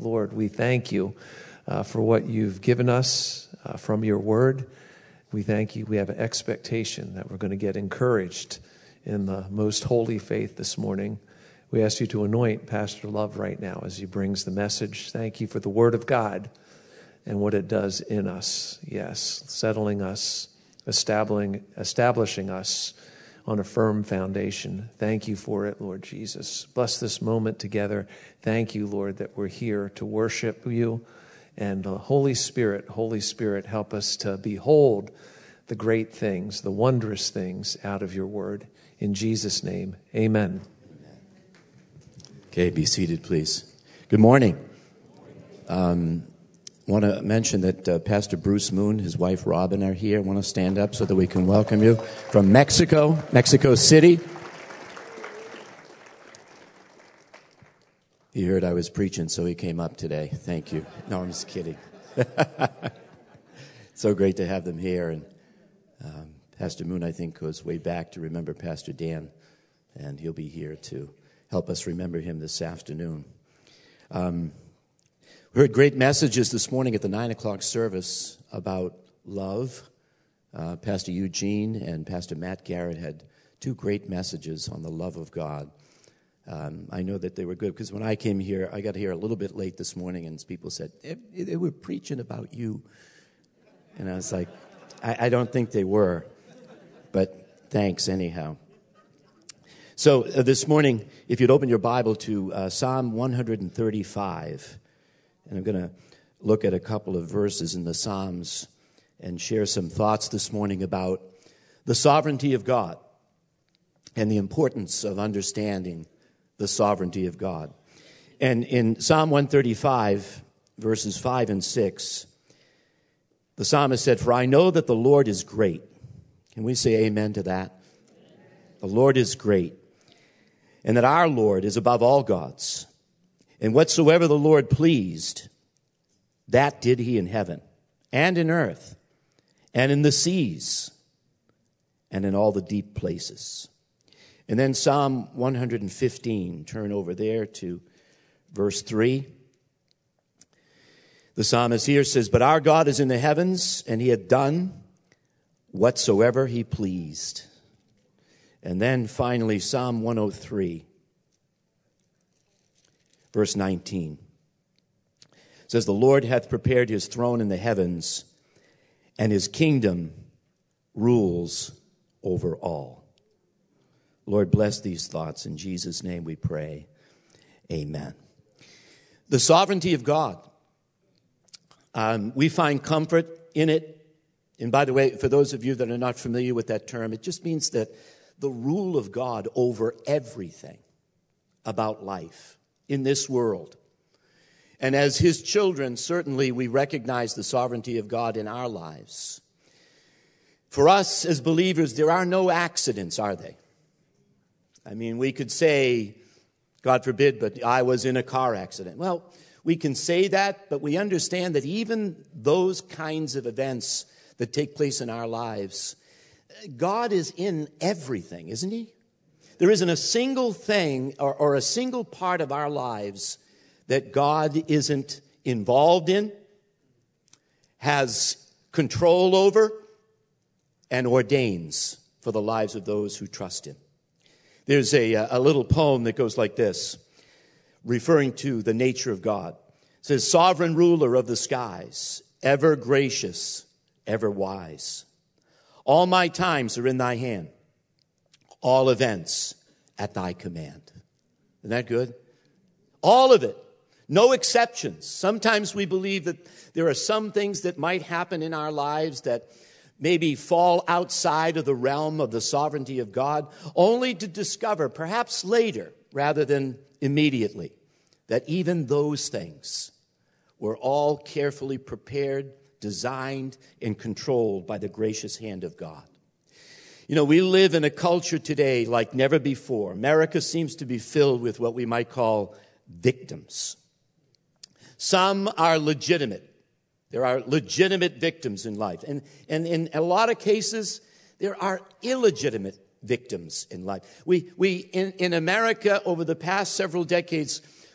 Lord, we thank you for what you've given us from your word. We thank you. We have an expectation that we're going to get encouraged in the most holy faith this morning. We ask you to anoint Pastor Love right now as he brings the message. Thank you for the word of God and what it does in us. Yes, settling us, establishing us on a firm foundation. Thank you for it, Lord Jesus. Bless this moment together. Thank you, Lord, that we're here to worship you. And Holy Spirit, help us to behold the great things, the wondrous things out of your word. In Jesus' name, amen. Okay, be seated, please. Good morning. Want to mention that Pastor Bruce Moon, his wife Robin are here. Want to stand up so that we can welcome you from Mexico City. He heard I was preaching, so he came up today. Thank you. No, I'm just kidding. So great to have them here. And Pastor Moon, I think, goes way back to remember Pastor Dan, and he'll be here to help us remember him this afternoon. We heard great messages this morning at the 9 o'clock service about love. Pastor Eugene and Pastor Matt Garrett had two great messages on the love of God. I know that they were good because when I came here, I got here a little bit late this morning, and people said, they were preaching about you. And I was like, I don't think they were, but thanks anyhow. So this morning, if you'd open your Bible to Psalm 135, and I'm going to look at a couple of verses in the Psalms and share some thoughts this morning about the sovereignty of God and the importance of understanding the sovereignty of God. And in Psalm 135, verses 5 and 6, the psalmist said, "For I know that the Lord is great." Can we say amen to that? The Lord is great, and that our Lord is above all gods. And whatsoever the Lord pleased, that did he in heaven and in earth and in the seas and in all the deep places. And then Psalm 115, turn over there to verse 3. The psalmist here says, "But our God is in the heavens, and he hath done whatsoever he pleased." And then finally Psalm 103. Verse 19 says, "The Lord hath prepared his throne in the heavens, and his kingdom rules over all." Lord, bless these thoughts. In Jesus' name we pray. Amen. The sovereignty of God. We find comfort in it. And by the way, for those of you that are not familiar with that term, it just means that the rule of God over everything about life in this world. And as his children, certainly we recognize the sovereignty of God in our lives. For us as believers, there are no accidents, are they? I mean, we could say, God forbid, but I was in a car accident. Well, we can say that, but we understand that even those kinds of events that take place in our lives, God is in everything, isn't he? There isn't a single thing or a single part of our lives that God isn't involved in, has control over, and ordains for the lives of those who trust him. There's a little poem that goes like this, referring to the nature of God. It says, "Sovereign ruler of the skies, ever gracious, ever wise. All my times are in thy hand, all events at thy command." Isn't that good? All of it. No exceptions. Sometimes we believe that there are some things that might happen in our lives that maybe fall outside of the realm of the sovereignty of God, only to discover, perhaps later rather than immediately, that even those things were all carefully prepared, designed, and controlled by the gracious hand of God. You know, we live in a culture today like never before. America seems to be filled with what we might call victims. Some are legitimate. There are legitimate victims in life. And in a lot of cases, there are illegitimate victims in life. We in America, over the past several decades,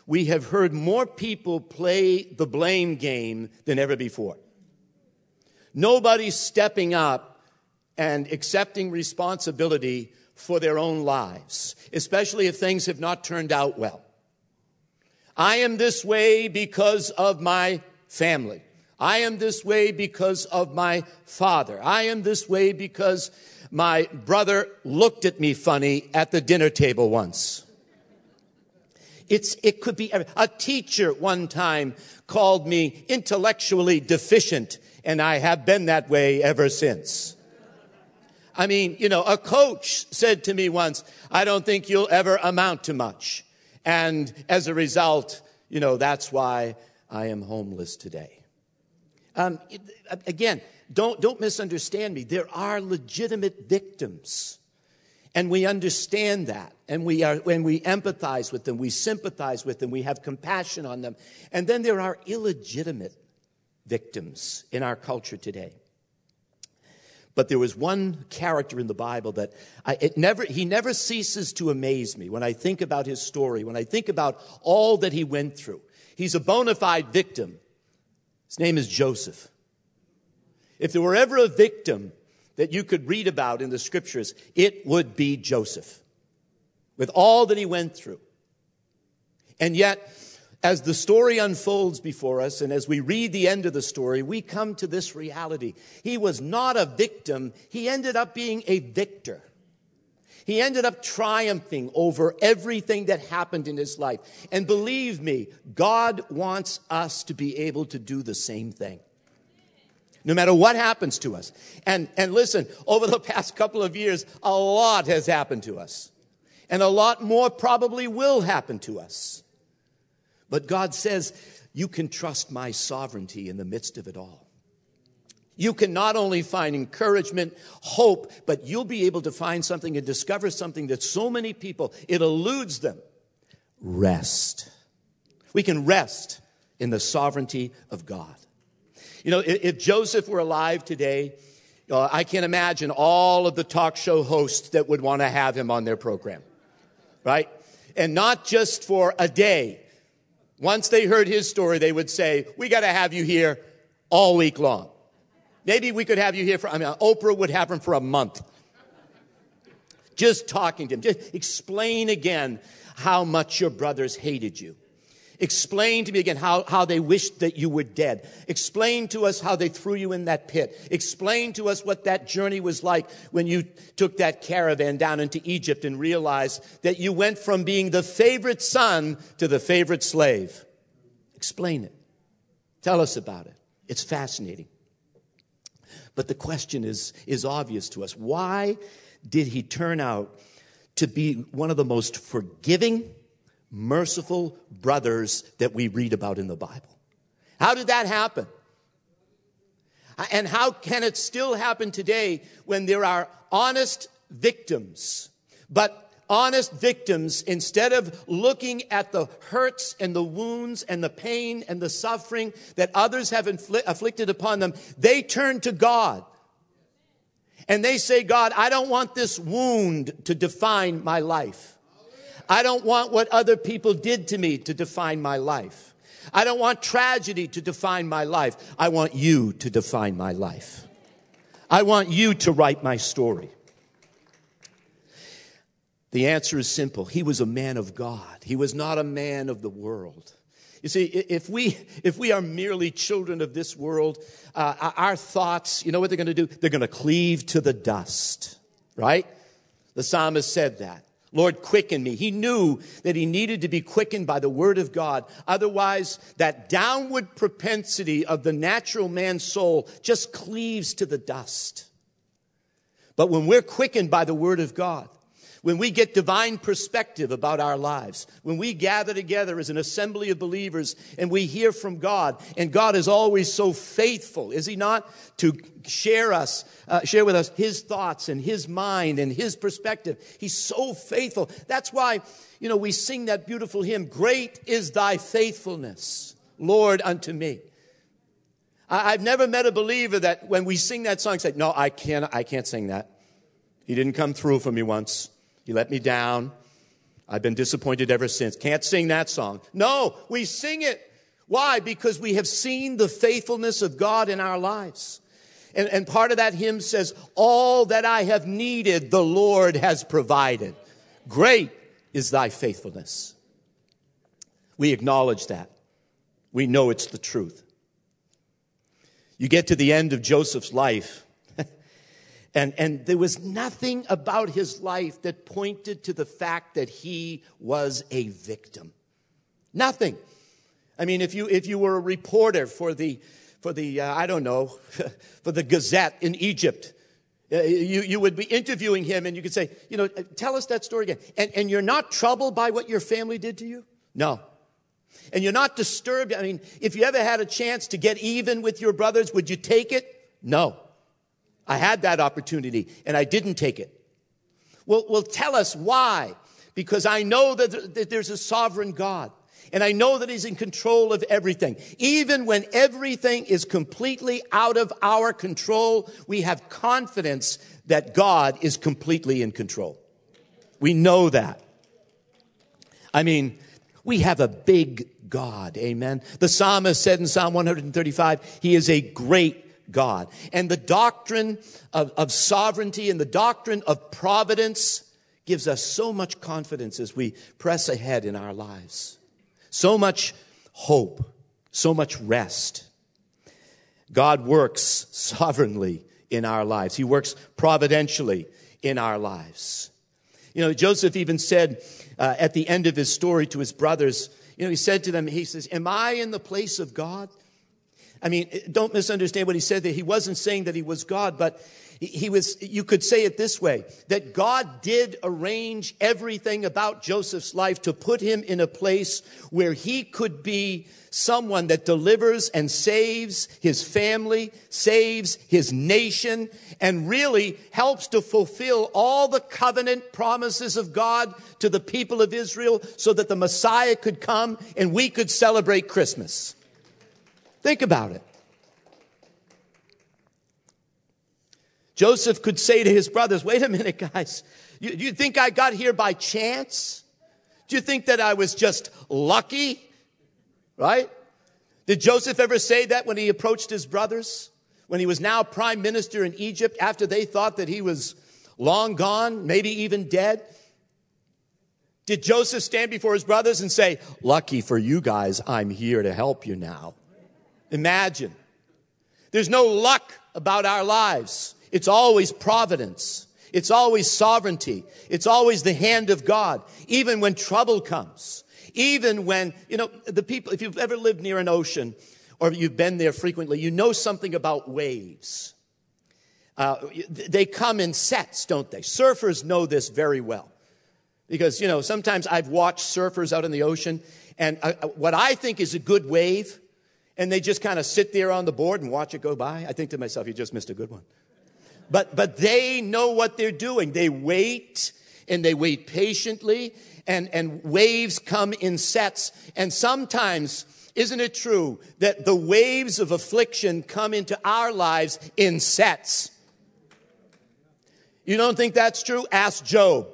we have heard more people play the blame game than ever before. Nobody's stepping up and accepting responsibility for their own lives, especially if things have not turned out well. I am this way because of my family. I am this way because of my father. I am this way because my brother looked at me funny at the dinner table once. It could be a teacher one time called me intellectually deficient, and I have been that way ever since. I mean, a coach said to me once, I don't think you'll ever amount to much. And as a result, that's why I am homeless today. Again, don't misunderstand me. There are legitimate victims. And we understand that. And when we empathize with them, we sympathize with them, we have compassion on them. And then there are illegitimate victims in our culture today. But there was one character in the Bible that he never ceases to amaze me when I think about his story, when I think about all that he went through. He's a bona fide victim. His name is Joseph. If there were ever a victim that you could read about in the scriptures, it would be Joseph, with all that he went through. And yet, as the story unfolds before us, and as we read the end of the story, we come to this reality. He was not a victim. He ended up being a victor. He ended up triumphing over everything that happened in his life. And believe me, God wants us to be able to do the same thing, no matter what happens to us. And listen, over the past couple of years, a lot has happened to us. And a lot more probably will happen to us. But God says, you can trust my sovereignty in the midst of it all. You can not only find encouragement, hope, but you'll be able to find something and discover something that so many people, it eludes them. Rest. We can rest in the sovereignty of God. If Joseph were alive today, I can't imagine all of the talk show hosts that would want to have him on their program, right? And not just for a day. Once they heard his story, they would say, we got to have you here all week long. Maybe we could have you here Oprah would have him for a month. Just talking to him. Just explain again how much your brothers hated you. Explain to me again how they wished that you were dead. Explain to us how they threw you in that pit. Explain to us what that journey was like when you took that caravan down into Egypt and realized that you went from being the favorite son to the favorite slave. Explain it. Tell us about it. It's fascinating. But the question is obvious to us. Why did he turn out to be one of the most forgiving, merciful brothers that we read about in the Bible? How did that happen? And how can it still happen today when there are honest victims? But honest victims, instead of looking at the hurts and the wounds and the pain and the suffering that others have afflicted upon them, they turn to God. And they say, God, I don't want this wound to define my life. I don't want what other people did to me to define my life. I don't want tragedy to define my life. I want you to define my life. I want you to write my story. The answer is simple. He was a man of God. He was not a man of the world. You see, if we are merely children of this world, our thoughts, you know what they're going to do? They're going to cleave to the dust, right? The psalmist said that. Lord, quicken me. He knew that he needed to be quickened by the word of God. Otherwise, that downward propensity of the natural man's soul just cleaves to the dust. But when we're quickened by the word of God, when we get divine perspective about our lives, when we gather together as an assembly of believers and we hear from God, and God is always so faithful, is he not, to share with us his thoughts and his mind and his perspective. He's so faithful. That's why, we sing that beautiful hymn, Great is thy faithfulness, Lord, unto me. I've never met a believer that when we sing that song, say, no, I can't sing that. He didn't come through for me once. He let me down. I've been disappointed ever since. Can't sing that song. No, we sing it. Why? Because we have seen the faithfulness of God in our lives. And part of that hymn says, all that I have needed, the Lord has provided. Great is thy faithfulness. We acknowledge that. We know it's the truth. You get to the end of Joseph's life, and there was nothing about his life that pointed to the fact that he was a victim. Nothing. I mean, if you were a reporter for the I don't know, for the Gazette in Egypt, you would be interviewing him, and you could say, tell us that story again. And you're not troubled by what your family did to you? No. And you're not disturbed. I mean, if you ever had a chance to get even with your brothers, would you take it? No. I had that opportunity, and I didn't take it. Well, tell us why. Because I know that there's a sovereign God. And I know that he's in control of everything. Even when everything is completely out of our control, we have confidence that God is completely in control. We know that. I mean, we have a big God. Amen. The psalmist said in Psalm 135, he is a great God. And the doctrine of sovereignty and the doctrine of providence gives us so much confidence as we press ahead in our lives. So much hope, so much rest. God works sovereignly in our lives. He works providentially in our lives. Joseph even said at the end of his story to his brothers, he said to them, he says, am I in the place of God? I mean, don't misunderstand what he said there. He wasn't saying that he was God, but he was, you could say it this way, that God did arrange everything about Joseph's life to put him in a place where he could be someone that delivers and saves his family, saves his nation, and really helps to fulfill all the covenant promises of God to the people of Israel so that the Messiah could come and we could celebrate Christmas. Think about it. Joseph could say to his brothers, wait a minute, guys. Do you think I got here by chance? Do you think that I was just lucky? Right? Did Joseph ever say that when he approached his brothers? When he was now prime minister in Egypt after they thought that he was long gone, maybe even dead? Did Joseph stand before his brothers and say, lucky for you guys, I'm here to help you now? Imagine. There's no luck about our lives. It's always providence. It's always sovereignty. It's always the hand of God. Even when trouble comes. Even when, the people, if you've ever lived near an ocean or you've been there frequently, you know something about waves. They come in sets, don't they? Surfers know this very well. Because, sometimes I've watched surfers out in the ocean, and what I think is a good wave, and they just kind of sit there on the board and watch it go by. I think to myself, you just missed a good one. But they know what they're doing. They wait, and they wait patiently, and waves come in sets. And sometimes, isn't it true that the waves of affliction come into our lives in sets? You don't think that's true? Ask Job.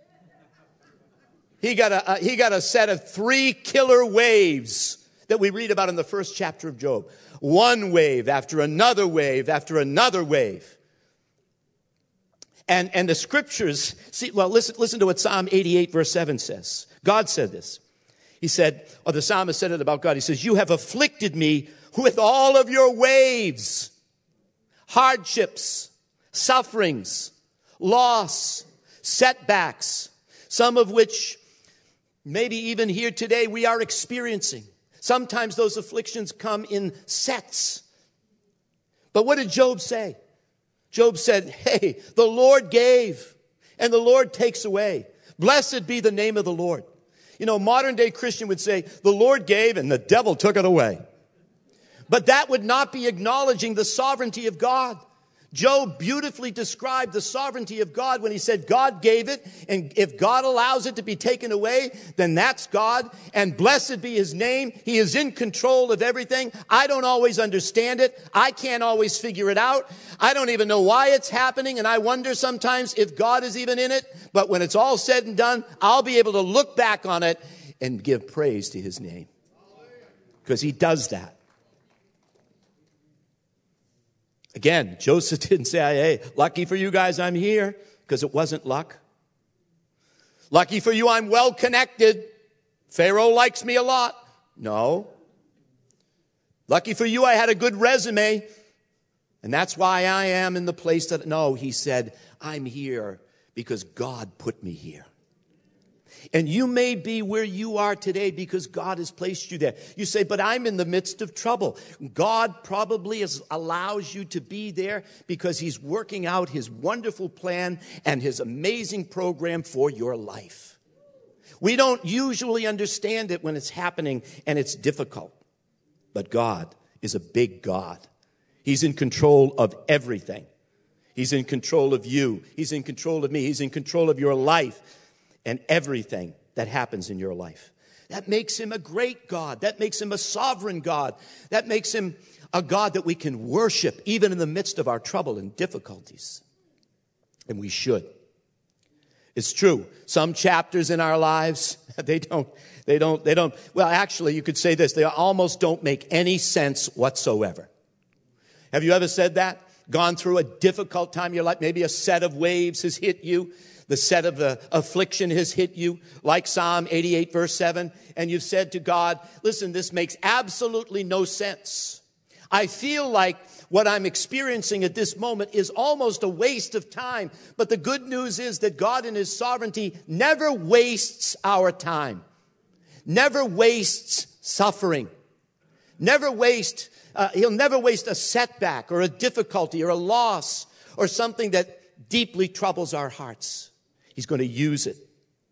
He got a set of 3 killer waves that we read about in the first chapter of Job. One wave after another wave after another wave. And the scriptures, listen to what Psalm 88 verse 7 says. God said this. He said, or the psalmist said it about God. He says, you have afflicted me with all of your waves, hardships, sufferings, loss, setbacks, some of which maybe even here today we are experiencing. Sometimes those afflictions come in sets. But what did Job say? Job said, hey, the Lord gave and the Lord takes away. Blessed be the name of the Lord. Modern day Christian would say, the Lord gave and the devil took it away. But that would not be acknowledging the sovereignty of God. Job beautifully described the sovereignty of God when he said God gave it, and if God allows it to be taken away, then that's God, and blessed be his name. He is in control of everything. I don't always understand it. I can't always figure it out. I don't even know why it's happening, and I wonder sometimes if God is even in it. But when it's all said and done, I'll be able to look back on it and give praise to his name, because he does that. Again, Joseph didn't say, hey, lucky for you guys, I'm here, because it wasn't luck. Lucky for you, I'm well connected. Pharaoh likes me a lot. No. Lucky for you, I had a good resume, and that's why I am in the place that... No, he said, I'm here because God put me here. And you may be where you are today because God has placed you there. You say, but I'm in the midst of trouble. God probably allows you to be there because he's working out his wonderful plan and his amazing program for your life. We don't usually understand it when it's happening and it's difficult. But God is a big God. He's in control of everything. He's in control of you. He's in control of me. He's in control of your life and everything that happens in your life. That makes him a great God. That makes him a sovereign God. That makes him a God that we can worship even in the midst of our trouble and difficulties. And we should. It's true. Some chapters in our lives, they don't, well, actually, you could say this, they almost don't make any sense whatsoever. Have you ever said that? Gone through a difficult time in your life? Maybe a set of waves has hit you. The set of the affliction has hit you, like Psalm 88, verse 7. And you've said to God, listen, this makes absolutely no sense. I feel like what I'm experiencing at this moment is almost a waste of time. But the good news is that God in his sovereignty never wastes our time. Never wastes suffering. He'll never waste a setback or a difficulty or a loss or something that deeply troubles our hearts. He's going to use it.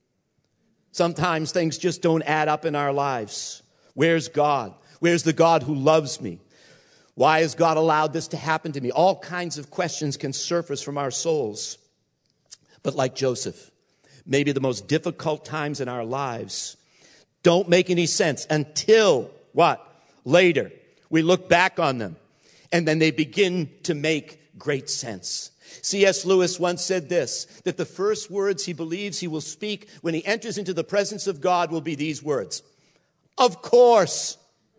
Sometimes things just don't add up in our lives. Where's God? Where's the God who loves me? Why has God allowed this to happen to me? All kinds of questions can surface from our souls. But like Joseph, maybe the most difficult times in our lives don't make any sense until, what? Later. We look back on them, and then they begin to make great sense. C.S. Lewis once said this, that the first words he believes he will speak when he enters into the presence of God will be these words. Of course.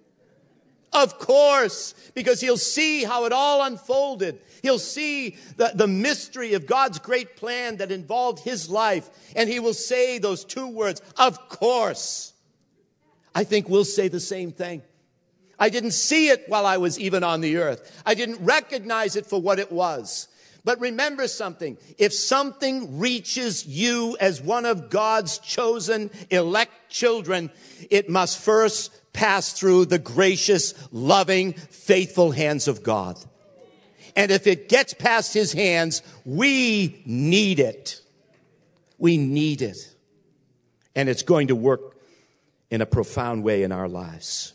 Of course. Because he'll see how it all unfolded. He'll see the mystery of God's great plan that involved his life. And he will say those two words, of course. I think we'll say the same thing. I didn't see it while I was even on the earth. I didn't recognize it for what it was. But remember something. If something reaches you as one of God's chosen elect children, it must first pass through the gracious, loving, faithful hands of God. And if it gets past his hands, we need it. We need it. And it's going to work in a profound way in our lives.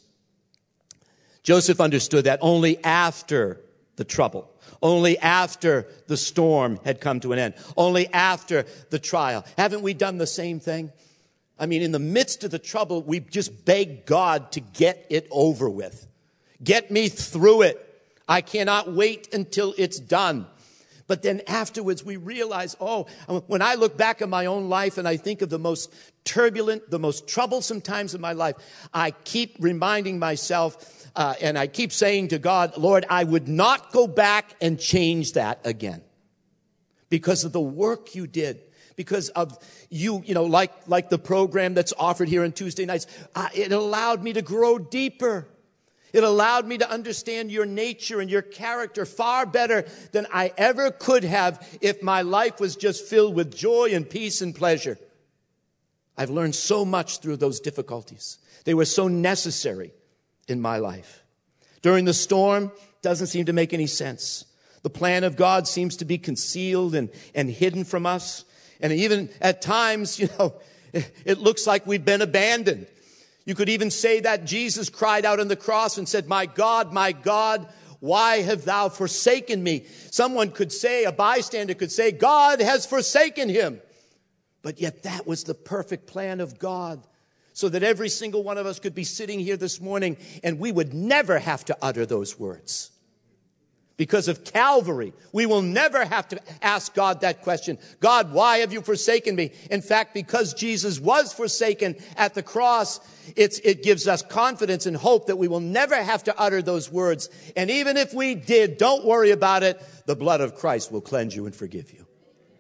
Joseph understood that only after the trouble, only after the storm had come to an end, only after the trial. Haven't we done the same thing? I mean, in the midst of the trouble, we just beg God to get it over with. Get me through it. I cannot wait until it's done. But then afterwards we realize, when I look back at my own life and I think of the most turbulent, the most troublesome times of my life, I keep reminding myself and I keep saying to God, Lord, I would not go back and change that again because of the work you did. Because of you, like the program that's offered here on Tuesday nights, it allowed me to grow deeper. It allowed me to understand your nature and your character far better than I ever could have if my life was just filled with joy and peace and pleasure. I've learned so much through those difficulties. They were so necessary in my life. During the storm, doesn't seem to make any sense. The plan of God seems to be concealed and hidden from us. And even at times, it looks like we've been abandoned. You could even say that Jesus cried out on the cross and said, my God, why have thou forsaken me? Someone could say, a bystander could say, God has forsaken him. But yet that was the perfect plan of God, so that every single one of us could be sitting here this morning and we would never have to utter those words. Because of Calvary, we will never have to ask God that question. God, why have you forsaken me? In fact, because Jesus was forsaken at the cross, it gives us confidence and hope that we will never have to utter those words. And even if we did, don't worry about it. The blood of Christ will cleanse you and forgive you.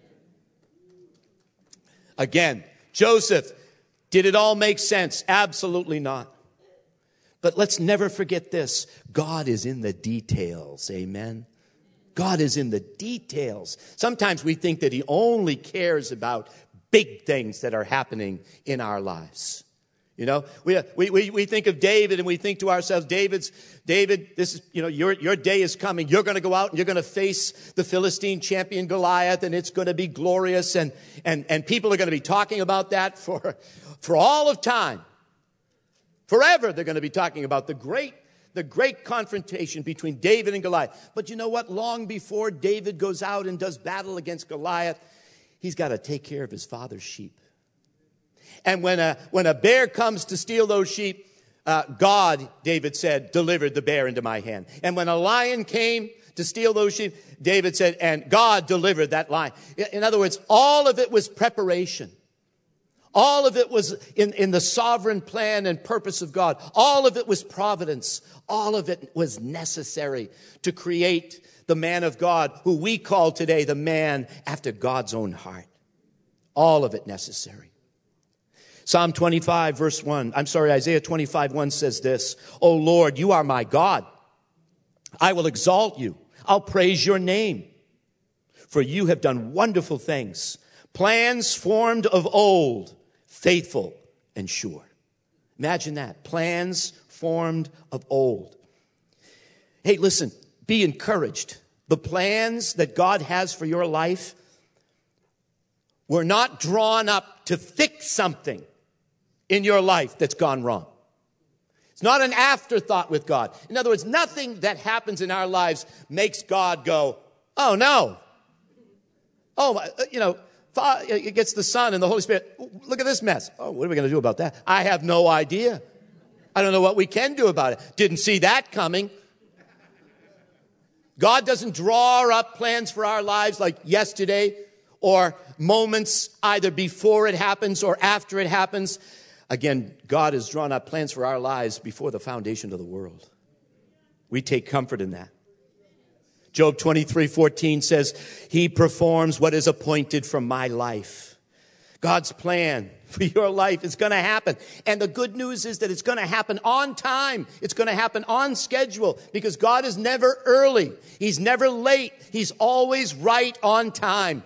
Again, Joseph, did it all make sense? Absolutely not. But let's never forget this. God is in the details. Amen. God is in the details. Sometimes we think that he only cares about big things that are happening in our lives. You know, we think of David and we think to ourselves, David, this is, you know, your day is coming. You're going to go out and you're going to face the Philistine champion Goliath, and it's going to be glorious. And people are going to be talking about that for all of time. Forever, they're going to be talking about the great confrontation between David and Goliath. But you know what? Long before David goes out and does battle against Goliath, he's got to take care of his father's sheep. And when a bear comes to steal those sheep, God, David said, delivered the bear into my hand. And when a lion came to steal those sheep, David said, and God delivered that lion. In other words, all of it was preparation. All of it was in the sovereign plan and purpose of God. All of it was providence. All of it was necessary to create the man of God, who we call today the man after God's own heart. All of it necessary. Isaiah 25:1 says this, O Lord, you are my God. I will exalt you. I'll praise your name. For you have done wonderful things. Plans formed of old, faithful and sure. Imagine that. Plans formed of old. Hey, listen, be encouraged. The plans that God has for your life were not drawn up to fix something in your life that's gone wrong. It's not an afterthought with God. In other words, nothing that happens in our lives makes God go, oh no. Oh, you know, it gets the Son and the Holy Spirit. Look at this mess. Oh, what are we going to do about that? I have no idea. I don't know what we can do about it. Didn't see that coming. God doesn't draw up plans for our lives like yesterday or moments either before it happens or after it happens. Again, God has drawn up plans for our lives before the foundation of the world. We take comfort in that. Job 23:14 says, he performs what is appointed from my life. God's plan for your life is going to happen. And the good news is that it's going to happen on time. It's going to happen on schedule, because God is never early. He's never late. He's always right on time.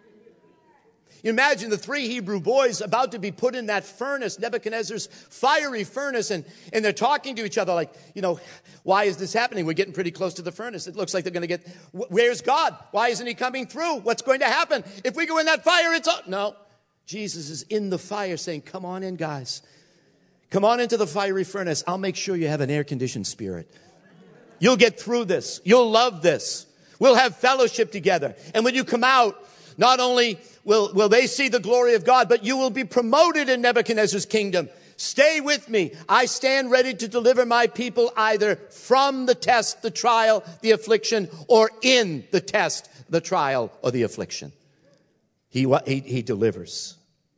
You imagine the 3 Hebrew boys about to be put in that furnace, Nebuchadnezzar's fiery furnace, and they're talking to each other like, you know, why is this happening? We're getting pretty close to the furnace. It looks like they're going to get, where's God? Why isn't he coming through? What's going to happen? If we go in that fire, it's up. No, Jesus is in the fire saying, come on in, guys. Come on into the fiery furnace. I'll make sure you have an air-conditioned spirit. You'll get through this. You'll love this. We'll have fellowship together. And when you come out, not only will they see the glory of God, but you will be promoted in Nebuchadnezzar's kingdom. Stay with me. I stand ready to deliver my people either from the test, the trial, the affliction, or in the test, the trial, or the affliction. He delivers.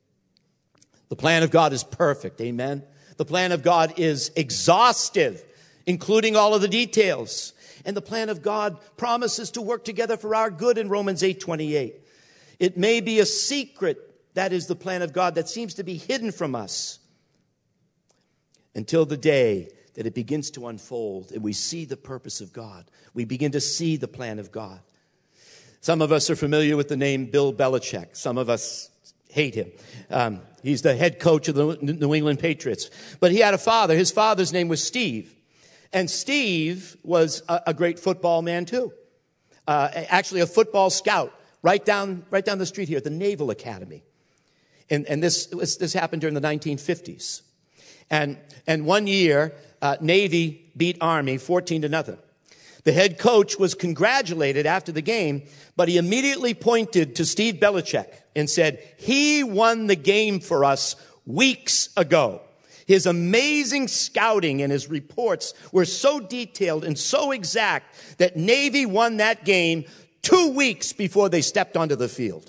The plan of God is perfect. Amen. The plan of God is exhaustive, including all of the details. And the plan of God promises to work together for our good in Romans 8:28. It may be a secret, that is the plan of God, that seems to be hidden from us until the day that it begins to unfold and we see the purpose of God. We begin to see the plan of God. Some of us are familiar with the name Bill Belichick. Some of us hate him. He's the head coach of the New England Patriots. But he had a father. His father's name was Steve. And Steve was a great football man too. Actually a football scout. Right down the street here at the Naval Academy. And this happened during the 1950s. And one year, Navy beat Army 14-0. The head coach was congratulated after the game, but he immediately pointed to Steve Belichick and said, "He won the game for us weeks ago." His amazing scouting and his reports were so detailed and so exact that Navy won that game 2 weeks before they stepped onto the field.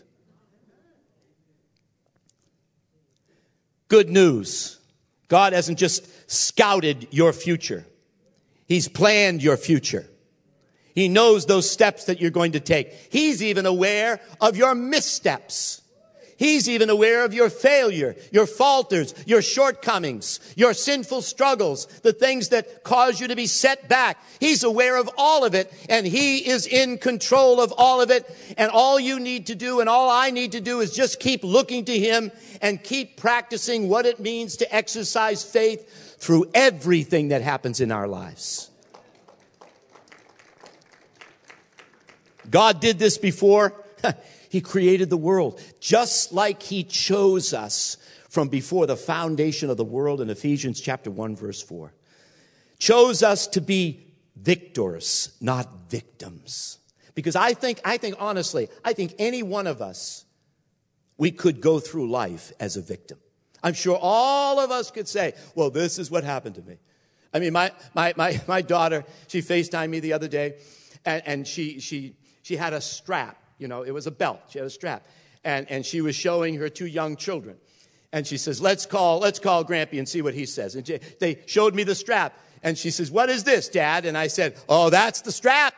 Good news. God hasn't just scouted your future. He's planned your future. He knows those steps that you're going to take. He's even aware of your missteps. He's even aware of your failure, your falters, your shortcomings, your sinful struggles, the things that cause you to be set back. He's aware of all of it, and he is in control of all of it. And all you need to do, and all I need to do, is just keep looking to him and keep practicing what it means to exercise faith through everything that happens in our lives. God did this before. He created the world, just like he chose us from before the foundation of the world in Ephesians chapter 1, verse 4. Chose us to be victors, not victims. Because I think honestly, any one of us, we could go through life as a victim. I'm sure all of us could say, well, this is what happened to me. I mean, my daughter, she FaceTimed me the other day, and she had a strap. You know, it was a belt. She had a strap. And she was showing her 2 young children. And she says, let's call Grampy and see what he says. And they showed me the strap. And she says, what is this, Dad? And I said, oh, that's the strap.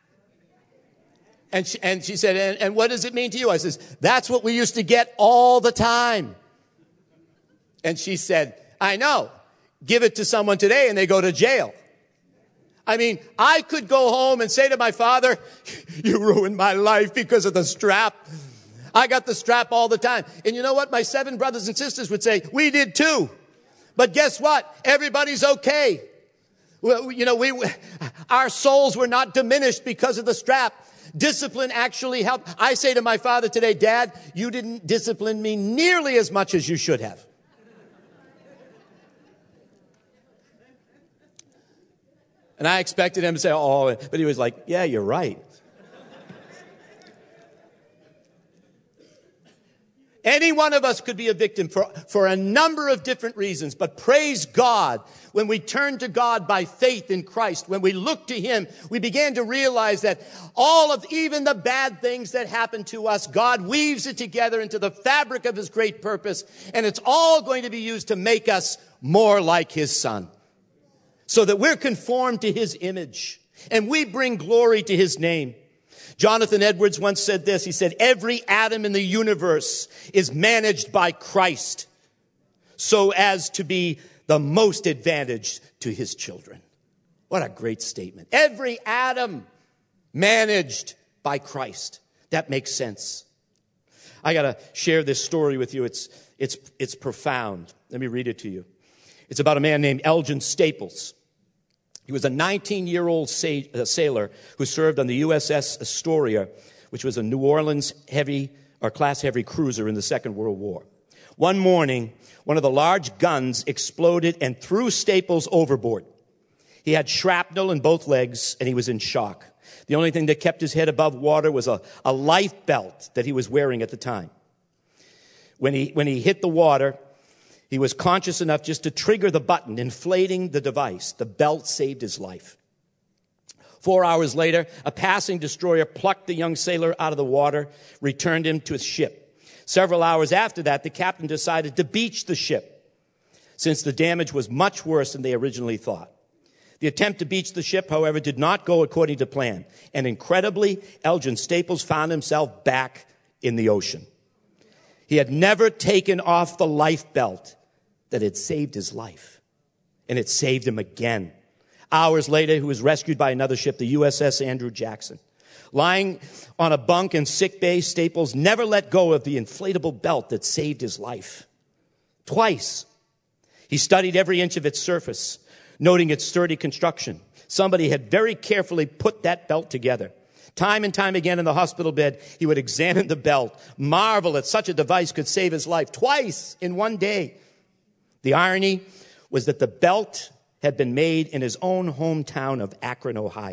And she said, and what does it mean to you? I says, that's what we used to get all the time. And she said, I know. Give it to someone today and they go to jail. I mean, I could go home and say to my father, you ruined my life because of the strap. I got the strap all the time. And you know what? My 7 brothers and sisters would say, we did too. But guess what? Everybody's okay. Well, you know, our souls were not diminished because of the strap. Discipline actually helped. I say to my father today, Dad, you didn't discipline me nearly as much as you should have. And I expected him to say, oh, but he was like, yeah, you're right. Any one of us could be a victim for a number of different reasons. But praise God, when we turn to God by faith in Christ, when we look to him, we began to realize that all of even the bad things that happen to us, God weaves it together into the fabric of his great purpose. And it's all going to be used to make us more like his Son, so that we're conformed to his image and we bring glory to his name. Jonathan Edwards once said this. He said, every atom in the universe is managed by Christ so as to be the most advantage to his children. What a great statement. Every atom managed by Christ. That makes sense. I got to share this story with you. It's profound. Let me read it to you. It's about a man named Elgin Staples. He was a 19-year-old sailor who served on the USS Astoria, which was a New Orleans class-heavy cruiser in the Second World War. One morning, one of the large guns exploded and threw Staples overboard. He had shrapnel in both legs, and he was in shock. The only thing that kept his head above water was a life belt that he was wearing at the time. When he hit the water, he was conscious enough just to trigger the button, inflating the device. The belt saved his life. 4 hours later, a passing destroyer plucked the young sailor out of the water, returned him to his ship. Several hours after that, the captain decided to beach the ship, since the damage was much worse than they originally thought. The attempt to beach the ship, however, did not go according to plan. And incredibly, Elgin Staples found himself back in the ocean. He had never taken off the life belt that had saved his life. And it saved him again. Hours later, he was rescued by another ship, the USS Andrew Jackson. Lying on a bunk in sick bay, Staples never let go of the inflatable belt that saved his life. Twice, he studied every inch of its surface, noting its sturdy construction. Somebody had very carefully put that belt together. Time and time again in the hospital bed, he would examine the belt, marvel that such a device could save his life twice in one day. The irony was that the belt had been made in his own hometown of Akron, Ohio,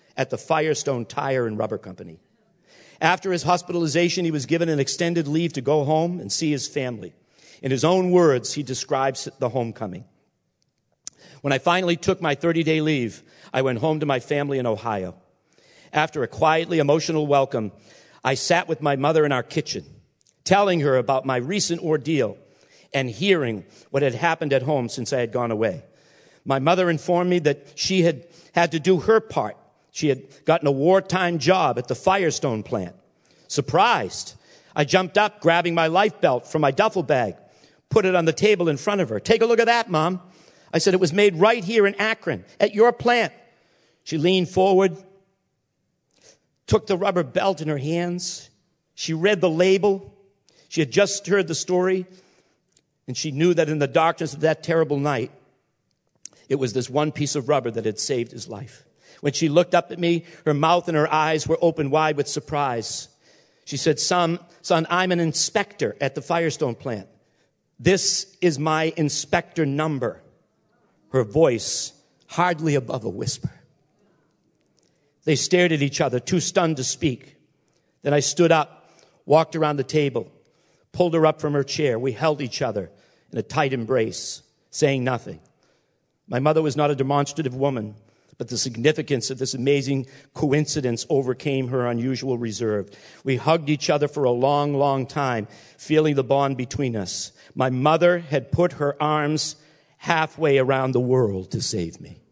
at the Firestone Tire and Rubber Company. After his hospitalization, he was given an extended leave to go home and see his family. In his own words, he describes the homecoming. When I finally took my 30-day leave, I went home to my family in Ohio. After a quietly emotional welcome, I sat with my mother in our kitchen, telling her about my recent ordeal and hearing what had happened at home since I had gone away. My mother informed me that she had had to do her part. She had gotten a wartime job at the Firestone plant. Surprised, I jumped up, grabbing my life belt from my duffel bag, put it on the table in front of her. "Take a look at that, Mom." I said, "It was made right here in Akron, at your plant." She leaned forward, took the rubber belt in her hands. She read the label. She had just heard the story, and she knew that in the darkness of that terrible night, it was this one piece of rubber that had saved his life. When she looked up at me, her mouth and her eyes were open wide with surprise. She said, son, I'm an inspector at the Firestone plant. This is my inspector number." Her voice hardly above a whisper. They stared at each other, too stunned to speak. Then I stood up, walked around the table, pulled her up from her chair. We held each other in a tight embrace, saying nothing. My mother was not a demonstrative woman, but the significance of this amazing coincidence overcame her unusual reserve. We hugged each other for a long, long time, feeling the bond between us. My mother had put her arms halfway around the world to save me.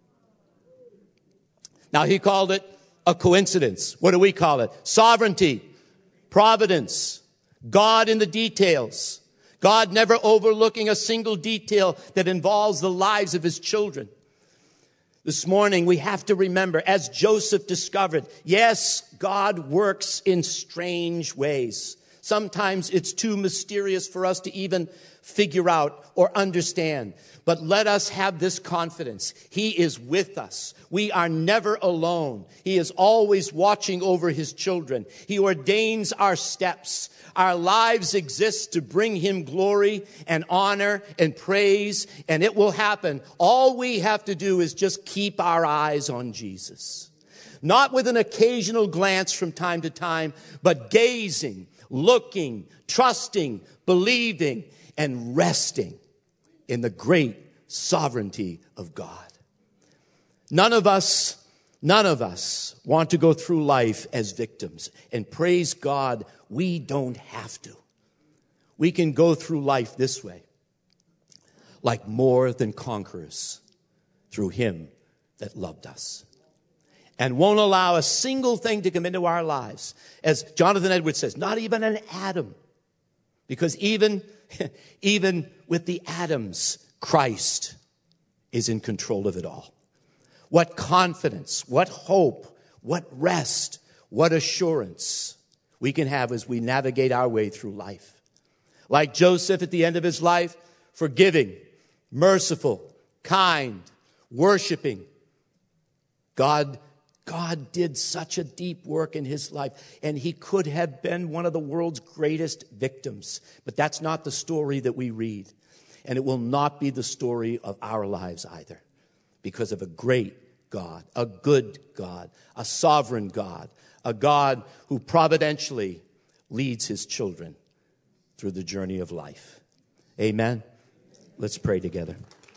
Now, he called it a coincidence. What do we call it? Sovereignty, providence, God in the details. God never overlooking a single detail that involves the lives of his children. This morning, we have to remember, as Joseph discovered, yes, God works in strange ways. Sometimes it's too mysterious for us to even figure out or understand. But let us have this confidence. He is with us. We are never alone. He is always watching over his children. He ordains our steps. Our lives exist to bring him glory and honor and praise, and it will happen. All we have to do is just keep our eyes on Jesus. Not with an occasional glance from time to time, but gazing, looking, trusting, believing, and resting in the great sovereignty of God. None of us want to go through life as victims. And praise God, we don't have to. We can go through life this way, like more than conquerors through him that loved us. And won't allow a single thing to come into our lives. As Jonathan Edwards says, not even an atom. Because even with the atoms, Christ is in control of it all. What confidence, what hope, what rest, what assurance we can have as we navigate our way through life. Like Joseph at the end of his life, forgiving, merciful, kind, worshiping. God did such a deep work in his life, and he could have been one of the world's greatest victims. But that's not the story that we read. And it will not be the story of our lives either, because of a great God, a good God, a sovereign God, a God who providentially leads his children through the journey of life. Amen. Let's pray together.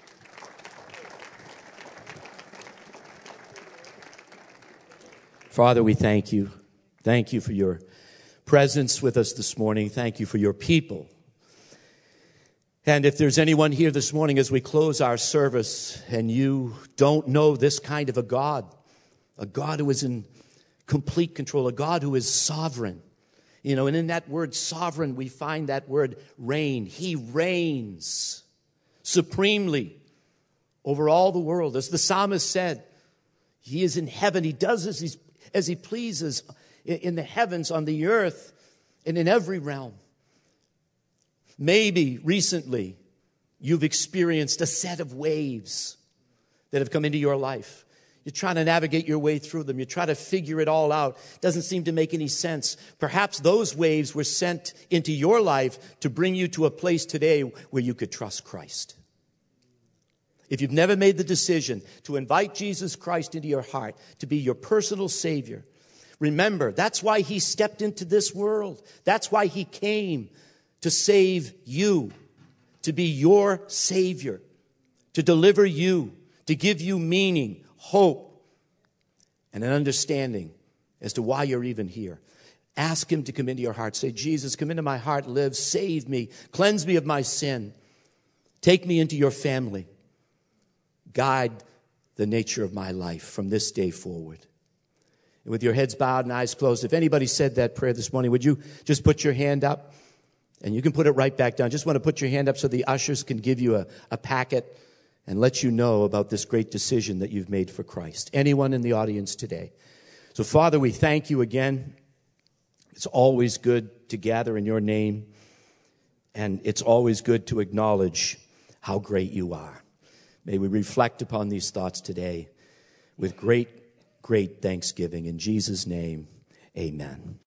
Father, we thank you. Thank you for your presence with us this morning. Thank you for your people. And if there's anyone here this morning as we close our service and you don't know this kind of a God who is in complete control, a God who is sovereign. You know, and in that word sovereign, we find that word reign. He reigns supremely over all the world. As the psalmist said, he is in heaven. He does as he pleases in the heavens, on the earth, and in every realm. Maybe recently you've experienced a set of waves that have come into your life. You're trying to navigate your way through them. You try to figure it all out. Doesn't seem to make any sense. Perhaps those waves were sent into your life to bring you to a place today where you could trust Christ. if you've never made the decision to invite Jesus Christ into your heart, to be your personal Savior, remember, that's why he stepped into this world. That's why he came, to save you, to be your Savior, to deliver you, to give you meaning, hope, and an understanding as to why you're even here. Ask him to come into your heart. Say, Jesus, come into my heart, live, save me, cleanse me of my sin. Take me into your family. Guide the nature of my life from this day forward. And with your heads bowed and eyes closed, if anybody said that prayer this morning, would you just put your hand up? And you can put it right back down. Just want to put your hand up so the ushers can give you a packet and let you know about this great decision that you've made for Christ. Anyone in the audience today? So, Father, we thank you again. It's always good to gather in your name, and it's always good to acknowledge how great you are. May we reflect upon these thoughts today with great, great thanksgiving. In Jesus' name, amen.